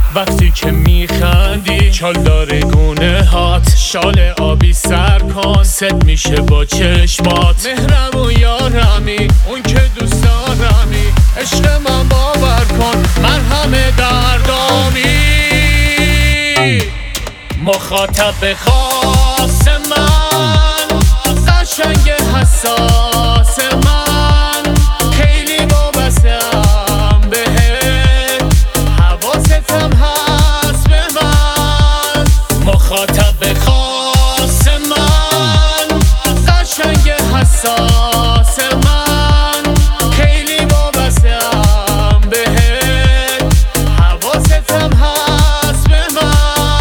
وقتی که میخندی چال داره گونه هات، شال آبی سر کن ست میشه با چشمات. مهرم و یارمی اون که دوست دارمی، عشق من باور کن من همه دردامی. مخاطب خاص من، قشنگ حساس من، خیلی وابسته‌ام بهت، حواستم هست به من. مخاطب خاص من، قشنگ حساس من، خیلی وابسته‌ام بهت، حواستم هست به من.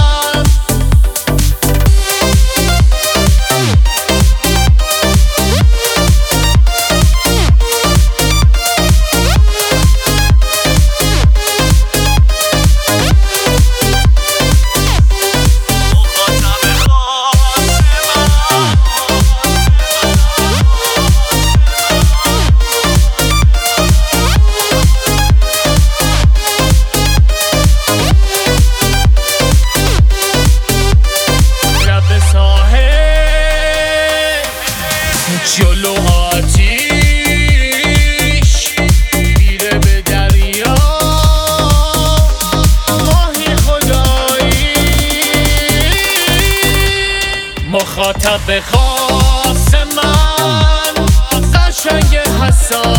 جلو آتیش میره به دریا، ماهی خدایی. مخاطب خاص من، قشنگ حساس